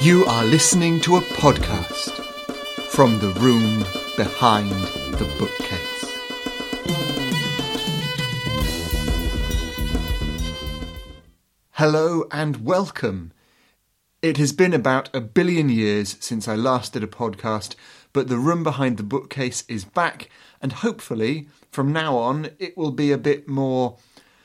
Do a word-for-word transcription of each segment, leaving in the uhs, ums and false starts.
You are listening to a podcast from the room behind the bookcase. Hello and welcome. It has been about a billion years since I last did a podcast, but the room behind the bookcase is back, and hopefully from now on it will be a bit more,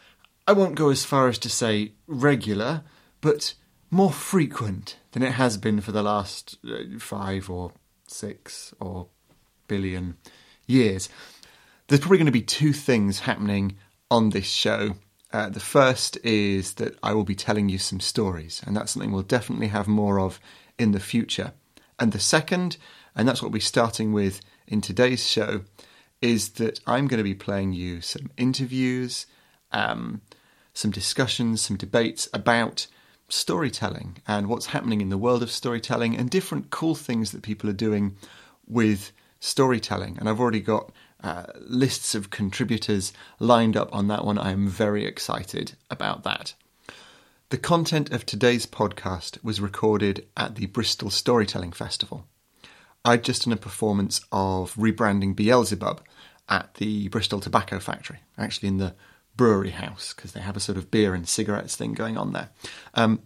I won't go as far as to say regular, but more frequent than it has been for the last five or six or billion years. There's probably going to be two things happening on this show. Uh, the first is that I will be telling you some stories, and that's something we'll definitely have more of in the future. And the second, and that's what we'll be starting with in today's show, is that I'm going to be playing you some interviews, um, some discussions, some debates about storytelling and what's happening in the world of storytelling and different cool things that people are doing with storytelling. And I've already got uh, lists of contributors lined up on that one. I am very excited about that. The content of today's podcast was recorded at the Bristol Storytelling Festival. I'd just done a performance of Rebranding Beelzebub at the Bristol Tobacco Factory, actually in the brewery house, because they have a sort of beer and cigarettes thing going on there. Um,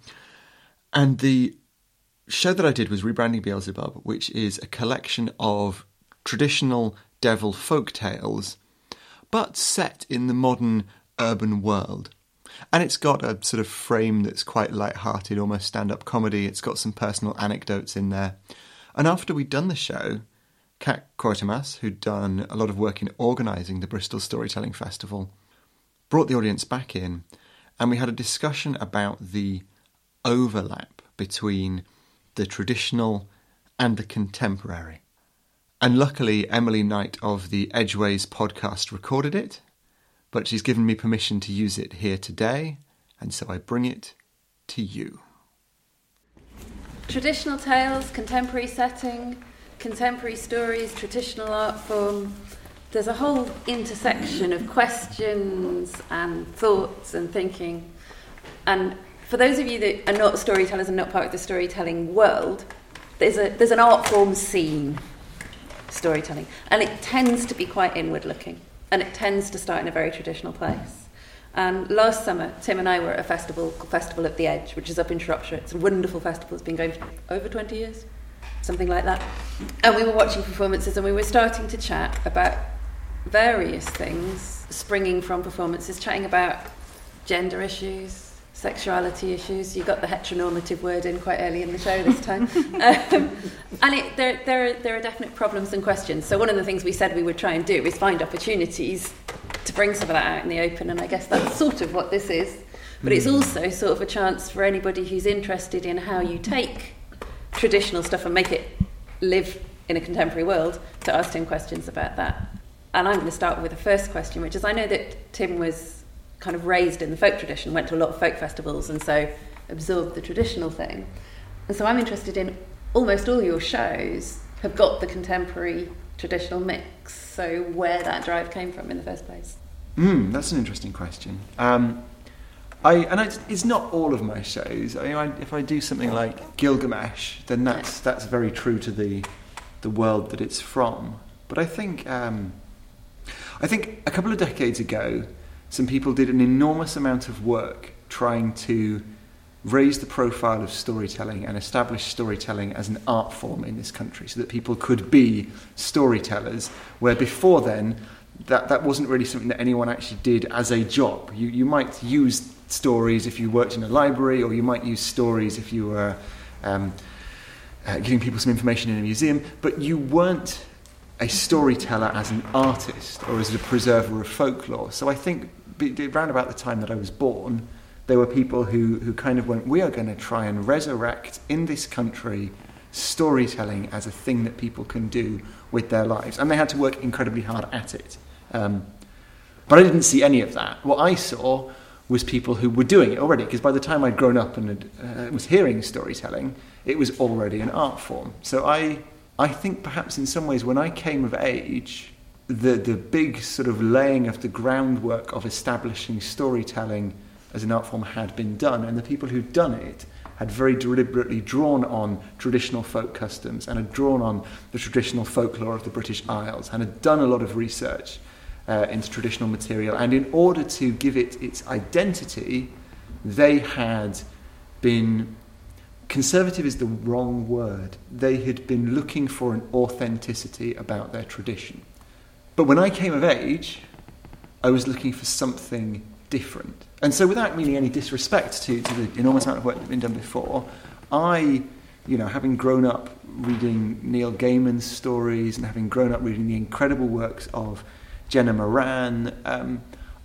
and the show that I did was Rebranding Beelzebub, which is a collection of traditional devil folk tales, but set in the modern urban world. And it's got a sort of frame that's quite light-hearted, almost stand-up comedy. It's got some personal anecdotes in there. And after we'd done the show, Kat Koitamas, who'd done a lot of work in organising the Bristol Storytelling Festival, brought the audience back in, and we had a discussion about the overlap between the traditional and the contemporary. And luckily, Emily Knight of the Edgeways podcast recorded it, but she's given me permission to use it here today, and so I bring it to you. Traditional tales, contemporary setting, contemporary stories, traditional art form. There's a whole intersection of questions and thoughts and thinking. And for those of you that are not storytellers and not part of the storytelling world, there's a there's an art form scene, storytelling. And it tends to be quite inward looking. And it tends to start in a very traditional place. And last summer, Tim and I were at a festival called Festival at the Edge, which is up in Shropshire. It's a wonderful festival. It's been going for over twenty years, something like that. And we were watching performances and we were starting to chat about various things springing from performances, chatting about gender issues, sexuality issues. You got the heteronormative word in quite early in the show this time. um, and it, there, there, are, there are definite problems and questions. So one of the things we said we would try and do is find opportunities to bring some of that out in the open, and I guess that's sort of what this is. But it's also sort of a chance for anybody who's interested in how you take traditional stuff and make it live in a contemporary world to ask Tim questions about that. And I'm going to start with the first question, which is, I know that Tim was kind of raised in the folk tradition, went to a lot of folk festivals, and so absorbed the traditional thing. And so I'm interested in, almost all your shows have got the contemporary traditional mix, so where that drive came from in the first place. Mm, that's an interesting question. Um, I and it's, it's not all of my shows. I mean, I, if I do something like Gilgamesh, then that's that's very true to the the world that it's from. But I think. Um, I think a couple of decades ago, some people did an enormous amount of work trying to raise the profile of storytelling and establish storytelling as an art form in this country so that people could be storytellers, where before then, that, that wasn't really something that anyone actually did as a job. You, you might use stories if you worked in a library, or you might use stories if you were um, uh, giving people some information in a museum, but you weren't a storyteller as an artist or as a preserver of folklore. So I think around about the time that I was born, there were people who, who kind of went, we are going to try and resurrect in this country storytelling as a thing that people can do with their lives. And they had to work incredibly hard at it. Um, but I didn't see any of that. What I saw was people who were doing it already, because by the time I'd grown up and had, uh, was hearing storytelling, it was already an art form. So I... I think perhaps in some ways when I came of age, the, the big sort of laying of the groundwork of establishing storytelling as an art form had been done, and the people who'd done it had very deliberately drawn on traditional folk customs and had drawn on the traditional folklore of the British Isles and had done a lot of research uh, into traditional material. And in order to give it its identity, they had been, conservative is the wrong word, they had been looking for an authenticity about their tradition. But when I came of age, I was looking for something different. And so without meaning any disrespect to, to the enormous amount of work that's been done before, I, you know, having grown up reading Neil Gaiman's stories and having grown up reading the incredible works of Jenna Moran, um,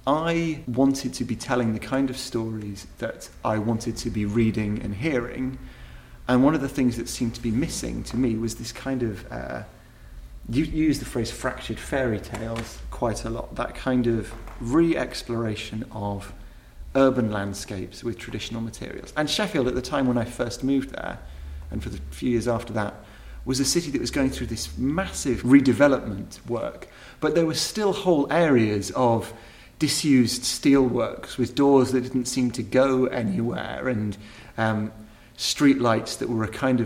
I wanted to be telling the kind of stories that I wanted to be reading and hearing. And one of the things that seemed to be missing to me was this kind of, uh, you use the phrase fractured fairy tales quite a lot, that kind of re-exploration of urban landscapes with traditional materials. And Sheffield, at the time when I first moved there, and for the few years after that, was a city that was going through this massive redevelopment work, but there were still whole areas of disused steelworks with doors that didn't seem to go anywhere, and um, street lights that were a kind of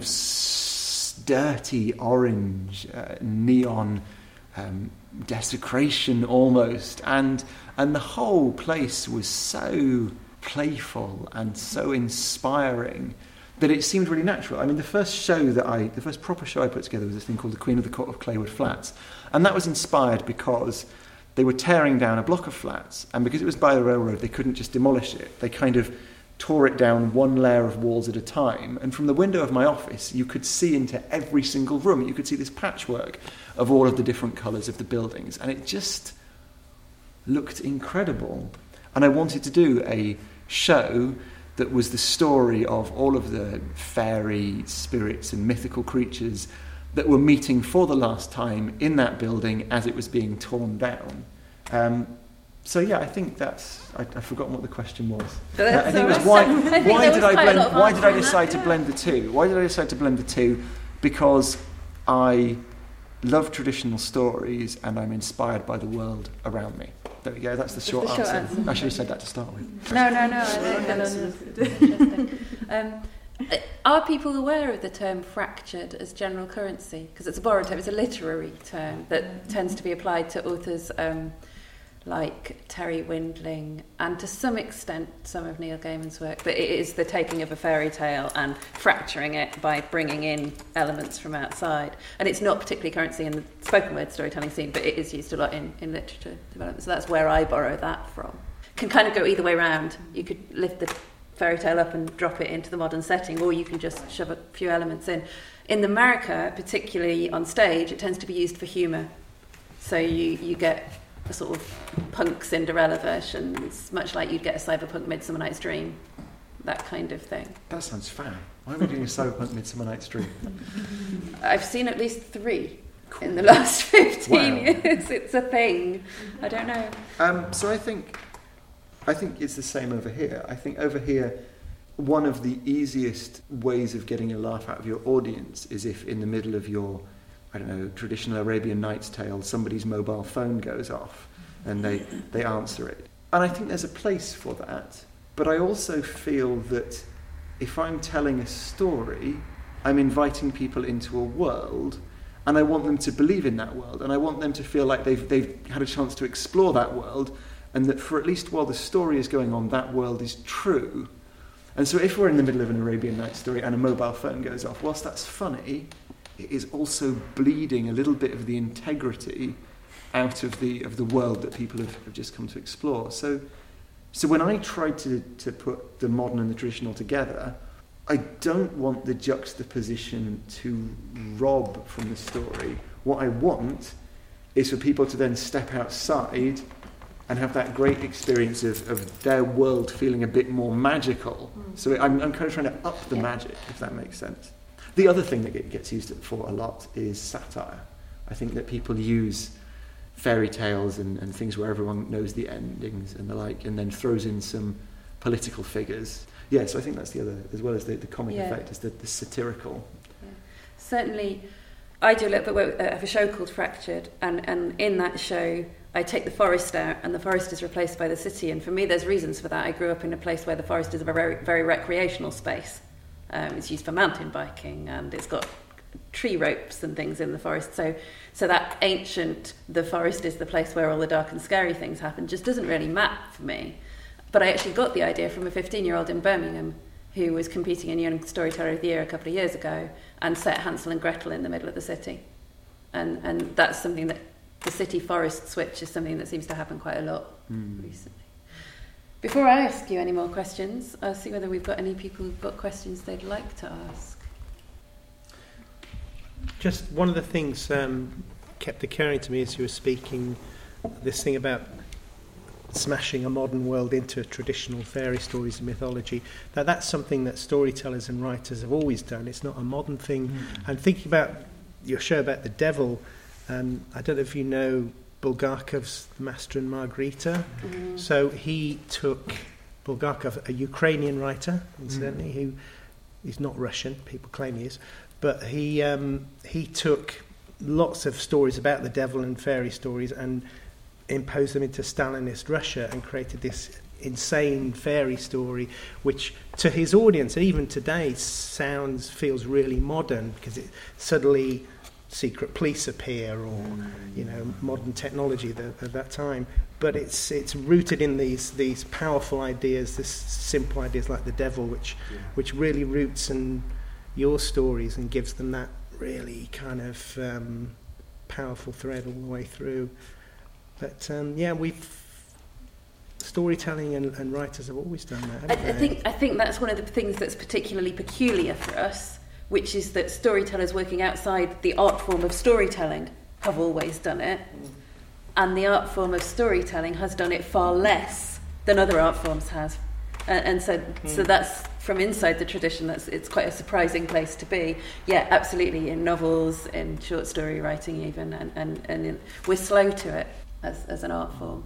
s- dirty orange, uh, neon um, desecration almost, and and the whole place was so playful and so inspiring that it seemed really natural. I mean, the first show that I, the first proper show I put together was this thing called The Queen of the Court of Claywood Flats, and that was inspired because they were tearing down a block of flats, and because it was by the railroad, they couldn't just demolish it. They kind of tore it down one layer of walls at a time, and from the window of my office, you could see into every single room. You could see this patchwork of all of the different colours of the buildings, and it just looked incredible. And I wanted to do a show that was the story of all of the fairy spirits and mythical creatures that were meeting for the last time in that building as it was being torn down. Um, so yeah, I think that's, I, I've forgotten what the question was. Uh, I think it was why, why did I blend, why did I decide to blend the two? Why did I decide to blend the two? Because I love traditional stories and I'm inspired by the world around me. There we go, that's the short, the short answer. answer. I should have said that to start with. No, no, no, I think that's interesting. Um, are people aware of the term fractured as general currency? Because it's a borrowed term, it's a literary term that tends to be applied to authors um, like Terry Windling and to some extent some of Neil Gaiman's work, but it is the taking of a fairy tale and fracturing it by bringing in elements from outside. And it's not particularly currency in the spoken word storytelling scene, but it is used a lot in, in literature development. So that's where I borrow that from. Can kind of go either way around. You could lift the fairy tale up and drop it into the modern setting, or you can just shove a few elements in. In America, particularly on stage, it tends to be used for humour. So you, you get a sort of punk Cinderella versions, much like you'd get a cyberpunk Midsummer Night's Dream, that kind of thing. That sounds fun. Why are we doing a cyberpunk Midsummer Night's Dream? I've seen at least three cool. in the last fifteen wow. years. It's a thing. I don't know. Um, so I think, I think it's the same over here. I think over here, one of the easiest ways of getting a laugh out of your audience is if in the middle of your, I don't know, traditional Arabian Nights tale, somebody's mobile phone goes off and they, they answer it. And I think there's a place for that. But I also feel that if I'm telling a story, I'm inviting people into a world and I want them to believe in that world and I want them to feel like they've, they've had a chance to explore that world and that for at least while the story is going on, that world is true. And so if we're in the middle of an Arabian Nights story and a mobile phone goes off, whilst that's funny, it is also bleeding a little bit of the integrity out of the of the world that people have, have just come to explore. So so when I try to, to put the modern and the traditional together, I don't want the juxtaposition to rob from the story. What I want is for people to then step outside and have that great experience of, of their world feeling a bit more magical. Mm. So I'm, I'm kind of trying to up the yeah. magic, if that makes sense. The other thing that gets used for a lot is satire. I think that people use fairy tales and, and things where everyone knows the endings and the like, and then throws in some political figures. Yeah, so I think that's the other, as well as the, the comic yeah. effect, is the, the satirical. Yeah. Certainly, I do a little bit of a show called Fractured, and, and in that show, I take the forest out and the forest is replaced by the city. And for me, there's reasons for that. I grew up in a place where the forest is a very, very recreational space. Um, it's used for mountain biking and it's got tree ropes and things in the forest. So, so that ancient, the forest is the place where all the dark and scary things happen, just doesn't really map for me. But I actually got the idea from a fifteen-year-old in Birmingham who was competing in Young Storyteller of the Year a couple of years ago and set Hansel and Gretel in the middle of the city. And and that's something that the city-forest switch is something that seems to happen quite a lot mm. recently. Before I ask you any more questions, I'll see whether we've got any people who've got questions they'd like to ask. Just one of the things um, kept occurring to me as you were speaking, this thing about smashing a modern world into traditional fairy stories and mythology, that that's something that storytellers and writers have always done. It's not a modern thing. Mm. And thinking about your show about the devil, um, I don't know if you know Bulgakov's Master and Margarita. Mm. So he took Bulgakov, a Ukrainian writer, incidentally, mm. who is not Russian, people claim he is, but he um, he took lots of stories about the devil and fairy stories and imposed them into Stalinist Russia and created this insane fairy story, which to his audience, even today, sounds, feels really modern because it suddenly secret police appear or, you know, modern technology that, at that time. But it's it's rooted in these these powerful ideas, this simple ideas like the devil, which yeah. which really roots in your stories and gives them that really kind of um, powerful thread all the way through. But um, yeah, we've storytelling and, and writers have always done that. I, I think I think that's one of the things that's particularly peculiar for us, which is that storytellers working outside the art form of storytelling have always done it, mm. and the art form of storytelling has done it far less than other art forms have, and, and so mm. so that's from inside the tradition. That's it's quite a surprising place to be. Yeah, absolutely. In novels, in short story writing, even, and and, and in, we're slow to it. As, as an art form.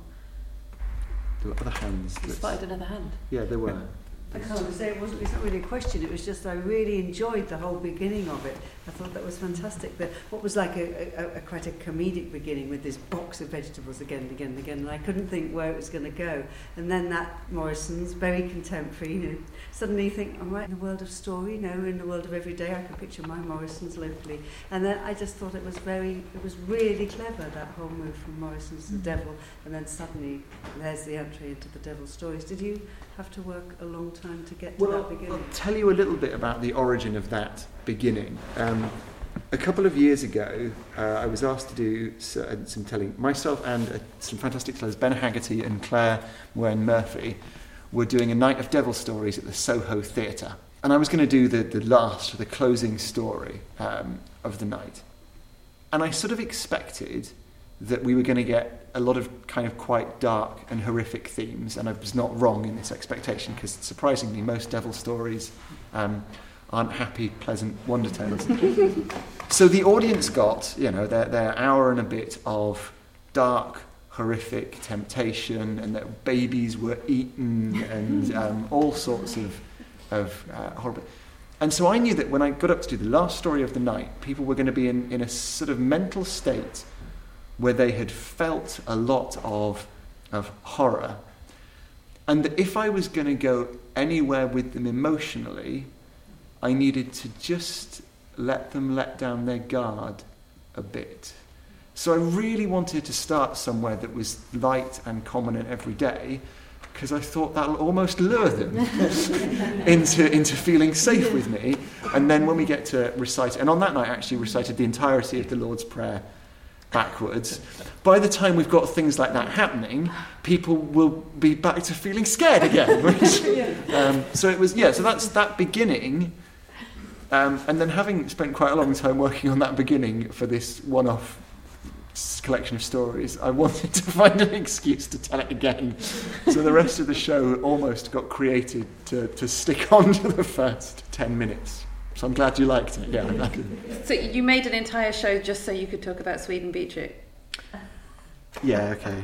There were other hands. You spotted another hand? Yeah, there were. I can't say it wasn't. It's not really a question. It was just I really enjoyed the whole beginning of it. I thought that was fantastic. The, what was like a, a, a quite a comedic beginning with this box of vegetables again and again and again, and I couldn't think where it was going to go. And then that Morrison's very contemporary. You know, suddenly you think, I'm right in the world of story. You know, in the world of everyday, I can picture my Morrison's locally. And then I just thought it was very, it was really clever, that whole move from Morrison's to the devil, and then suddenly there's the entry into the devil's stories. Did you have to work a long time to get to well, that beginning? I'll tell you a little bit about the origin of that beginning. Um, a couple of years ago, uh, I was asked to do uh, some telling. Myself and uh, some fantastic tellers, Ben Haggerty and Claire Moen Murphy, were doing a night of devil stories at the Soho Theatre. And I was going to do the, the last, the closing story um, of the night. And I sort of expected that we were going to get a lot of kind of quite dark and horrific themes, and I was not wrong in this expectation, because surprisingly most devil stories um, aren't happy, pleasant wonder tales. So the audience got, you know, their, their hour and a bit of dark, horrific temptation, and that babies were eaten, and um, all sorts of, of uh, horrible... And so I knew that when I got up to do the last story of the night, people were going to be in, in a sort of mental state where they had felt a lot of of horror, and that if I was going to go anywhere with them emotionally, I needed to just let them let down their guard a bit. So I really wanted to start somewhere that was light and common and everyday, because I thought that'll almost lure them into into feeling safe with me. And then when we get to recite, and on that night I actually recited the entirety of the Lord's Prayer backwards. By the time we've got things like that happening, people will be back to feeling scared again. Which, um, so it was, yeah, so that's that beginning. Um, and then having spent quite a long time working on that beginning for this one-off collection of stories, I wanted to find an excuse to tell it again. So the rest of the show almost got created to, to stick on to the first ten minutes. So I'm glad you liked it. Yeah. I'm glad. So you made an entire show just so you could talk about Sweden Beetroot? Yeah, okay.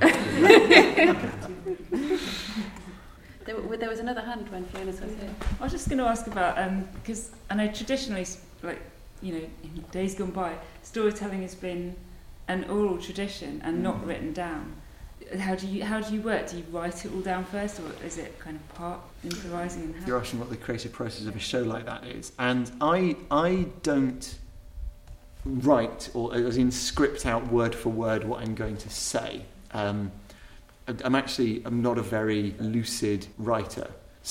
there, there was another hand when Fiona was here. I was just going to ask about, um, because I know traditionally, like, you know, in days gone by, storytelling has been an oral tradition and not written down. how do you how do you work? Do you write it all down first, or is it kind of part improvising? And how? You're asking what the creative process of a show like that is, and I I don't write or as in script out word for word what I'm going to say. Um, I'm actually I'm not a very lucid writer.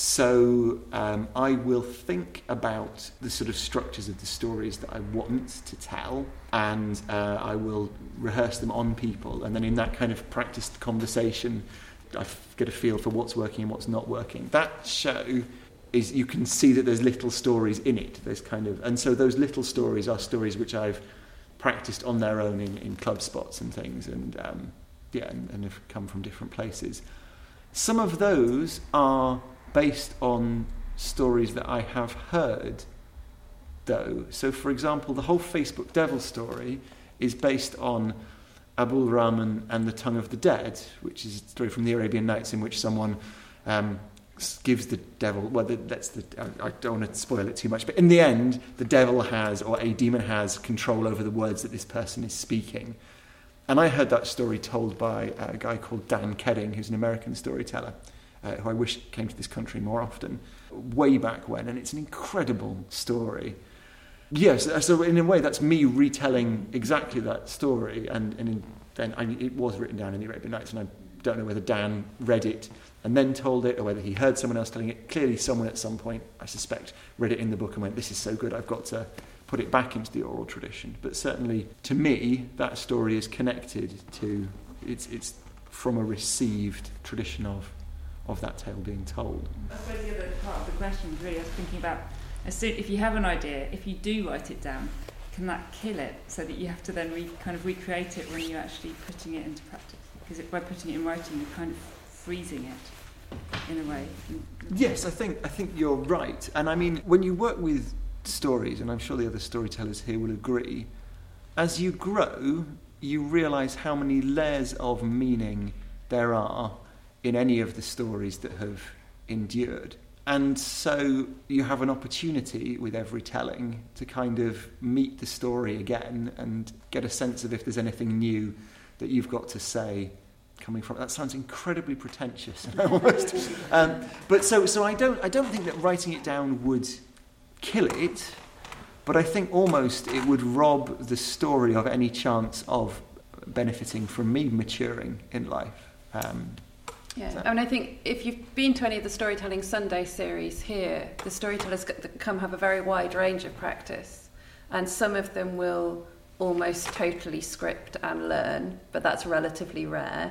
So um, I will think about the sort of structures of the stories that I want to tell, and uh, I will rehearse them on people, and then in that kind of practiced conversation I f- get a feel for what's working and what's not working. That show is, you can see that there's little stories in it. There's kind of, and so those little stories are stories which I've practiced on their own in, in club spots and things, and um, yeah, and, and have come from different places. Some of those are based on stories that I have heard, though. So, for example, the whole Facebook Devil story is based on Abul Rahman and the Tongue of the Dead, which is a story from the Arabian Nights in which someone um, gives the devil, well, that's the, I don't want to spoil it too much, but in the end, the devil has, or a demon has, control over the words that this person is speaking. And I heard that story told by a guy called Dan Kedding, who's an American storyteller, Uh, who I wish came to this country more often, way back when, and it's an incredible story. Yes, so in a way that's me retelling exactly that story, and, and in, then I, it was written down in the Arabian Nights, and I don't know whether Dan read it and then told it, or whether he heard someone else telling it. Clearly someone at some point, I suspect, read it in the book and went, this is so good, I've got to put it back into the oral tradition. But certainly, to me, that story is connected to, it's, it's from a received tradition of of that tale being told. I suppose the other part of the question was really, I was thinking about, as soon, if you have an idea, if you do write it down, can that kill it, so that you have to then re, kind of recreate it when you're actually putting it into practice? Because by putting it in writing, you're kind of freezing it in a way. Yes, I think I think you're right. And I mean, when you work with stories, and I'm sure the other storytellers here will agree, as you grow, you realise how many layers of meaning there are in any of the stories that have endured. And so you have an opportunity with every telling to kind of meet the story again and get a sense of if there's anything new that you've got to say coming from. That sounds incredibly pretentious, almost. um, but so so I don't I don't think that writing it down would kill it, but I think almost it would rob the story of any chance of benefiting from me maturing in life. Um, Yeah, I mean, I think if you've been to any of the Storytelling Sunday series here, the storytellers that come have a very wide range of practice, and some of them will almost totally script and learn, but that's relatively rare.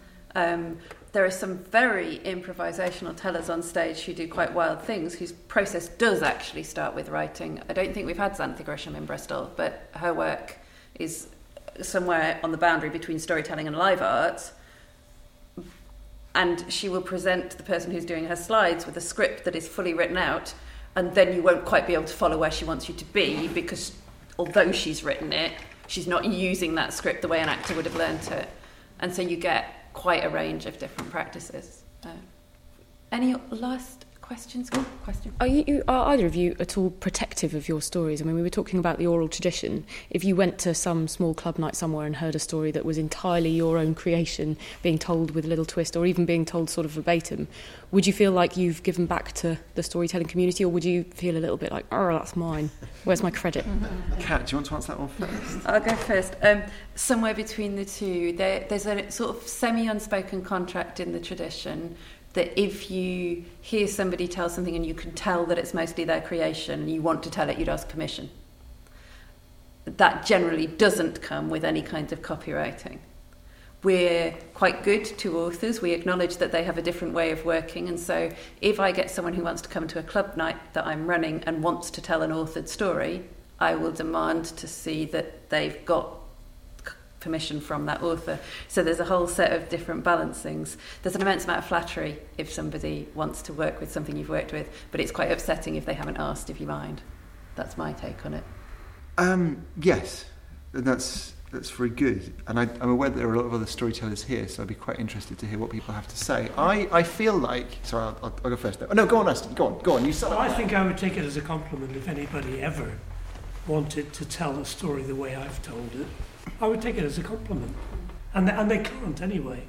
Um, there are some very improvisational tellers on stage who do quite wild things, whose process does actually start with writing. I don't think we've had Xanthe Grisham in Bristol, but her work is somewhere on the boundary between storytelling and live art. And she will present the person who's doing her slides with a script that is fully written out, and then you won't quite be able to follow where she wants you to be, because although she's written it, she's not using that script the way an actor would have learnt it. And so you get quite a range of different practices. Uh, any last questions? Oh, question. Are you, are either of you at all protective of your stories? I mean, we were talking about the oral tradition. If you went to some small club night somewhere and heard a story that was entirely your own creation, being told with a little twist, or even being told sort of verbatim, would you feel like you've given back to the storytelling community, or would you feel a little bit like, oh, that's mine, where's my credit? Kat, do you want to answer that one first? I'll go first. Um, somewhere between the two, there, there's a sort of semi-unspoken contract in the tradition that if you hear somebody tell something and you can tell that it's mostly their creation and you want to tell it, you'd ask permission. That generally doesn't come with any kind of copywriting. We're quite good to authors. We acknowledge that they have a different way of working, and so if I get someone who wants to come to a club night that I'm running and wants to tell an authored story, I will demand to see that they've got permission from that author. So there's a whole set of different balancings. There's an immense amount of flattery if somebody wants to work with something you've worked with, but it's quite upsetting if they haven't asked if you mind. That's my take on it. Um, yes, that's that's very good. And I, I'm aware that there are a lot of other storytellers here, so I'd be quite interested to hear what people have to say. I, I feel like... Sorry, I'll, I'll, I'll go first. Oh, no, go on, Aston. Go on, go on. You well, I think I would take it as a compliment if anybody ever wanted to tell a story the way I've told it. I would take it as a compliment. And they, and they can't anyway.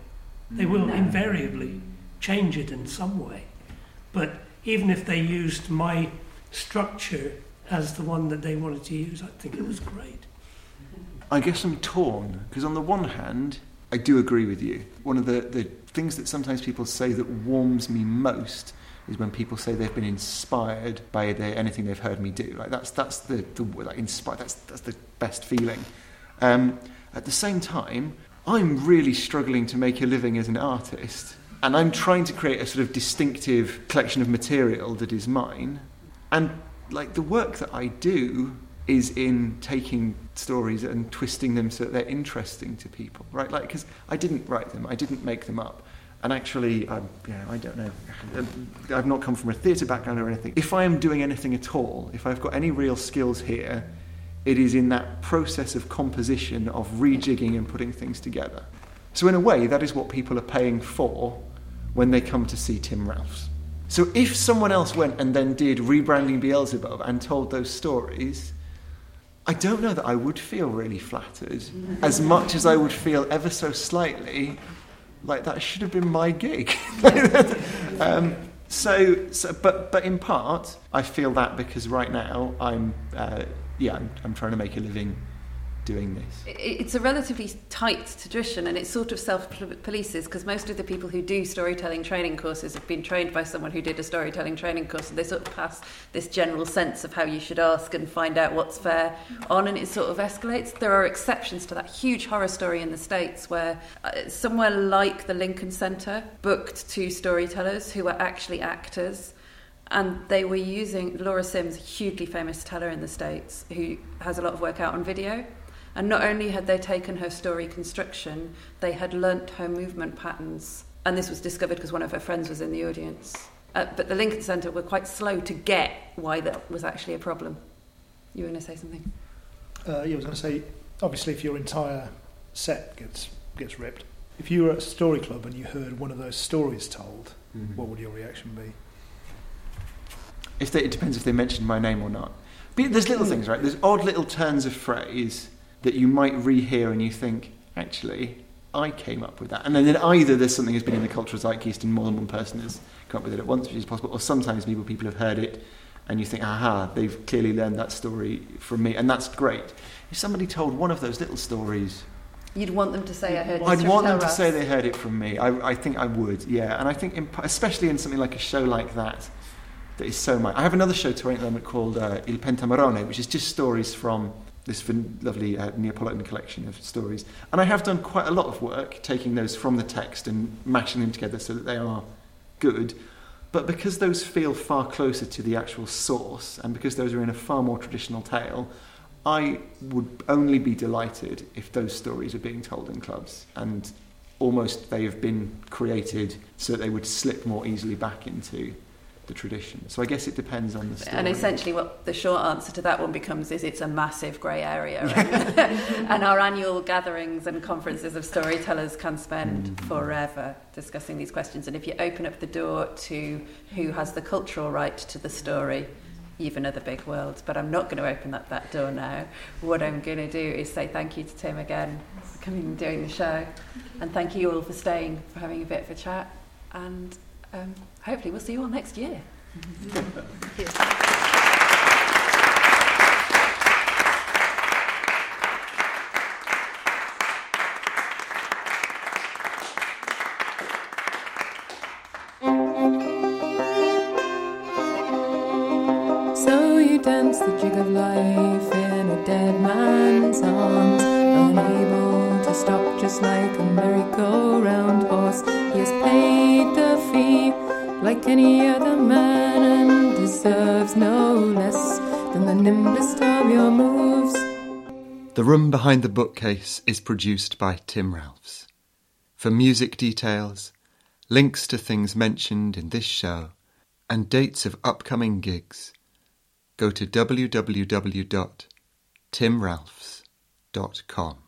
They will No. invariably change it in some way. But even if they used my structure as the one that they wanted to use, I think it was great. I guess I'm torn, because on the one hand, I do agree with you. One of the, the things that sometimes people say that warms me most is when people say they've been inspired by the, anything they've heard me do. Like that's that's the, the like inspired. That's that's the best feeling. Um, at the same time, I'm really struggling to make a living as an artist, and I'm trying to create a sort of distinctive collection of material that is mine. And like the work that I do is in taking stories and twisting them so that they're interesting to people, right? Like, because I didn't write them, I didn't make them up. And actually, I, yeah, I don't know, I've not come from a theatre background or anything. If I am doing anything at all, if I've got any real skills here, it is in that process of composition, of rejigging and putting things together. So in a way, that is what people are paying for when they come to see Tim Ralphs. So if someone else went and then did Rebranding Beelzebub and told those stories, I don't know that I would feel really flattered, as much as I would feel ever so slightly like that should have been my gig. um, so, so, but but in part, I feel that because right now I'm, uh, yeah, I'm, I'm trying to make a living doing this. It's a relatively tight tradition, and it sort of self-polices, because most of the people who do storytelling training courses have been trained by someone who did a storytelling training course, and they sort of pass this general sense of how you should ask and find out what's fair on, and it sort of escalates. There are exceptions to that huge horror story in the States where uh, somewhere like the Lincoln Center booked two storytellers who were actually actors. And they were using Laura Sims, a hugely famous teller in the States, who has a lot of work out on video. And not only had they taken her story construction, they had learnt her movement patterns. And this was discovered because one of her friends was in the audience. Uh, but the Lincoln Center were quite slow to get why that was actually a problem. You were going to say something? Uh, yeah, I was going to say, obviously, if your entire set gets gets ripped, if you were at a story club and you heard one of those stories told, mm-hmm. what would your reaction be? If they, it depends if they mentioned my name or not. But there's little things, right? There's odd little turns of phrase that you might rehear and you think, actually, I came up with that. And then either there's something that's been in the cultural zeitgeist and more than one person has come up with it at once, which is possible, or sometimes people, people have heard it and you think, aha, they've clearly learned that story from me, and that's great. If somebody told one of those little stories... You'd want them to say, I heard this I'd from want them Tell to say Us. they heard it from me. I, I think I would, yeah. And I think, in, especially in something like a show like that, that is so much. I have another show touring at the moment called uh, Il Pentamarone, which is just stories from this lovely uh, Neapolitan collection of stories. And I have done quite a lot of work taking those from the text and mashing them together so that they are good. But because those feel far closer to the actual source, and because those are in a far more traditional tale, I would only be delighted if those stories are being told in clubs, and almost they have been created so that they would slip more easily back into the tradition. So I guess it depends on the story. And essentially what the short answer to that one becomes is it's a massive grey area. And, and our annual gatherings and conferences of storytellers can spend mm. forever discussing these questions. And if you open up the door to who has the cultural right to the story, you've another big world. But I'm not going to open up that door now. What I'm going to do is say thank you to Tim again for coming and doing the show. And thank you all for staying, for having a bit of a chat. And um, hopefully we'll see you all next year. So you dance the jig of life in a dead man's arms, unable to stop, just like a merry-go-round horse. He has paid the fee like any other man, and deserves no less than the nimblest of your moves. The Room Behind the Bookcase is produced by Tim Ralphs. For music details, links to things mentioned in this show, and dates of upcoming gigs, go to w w w dot tim ralphs dot com.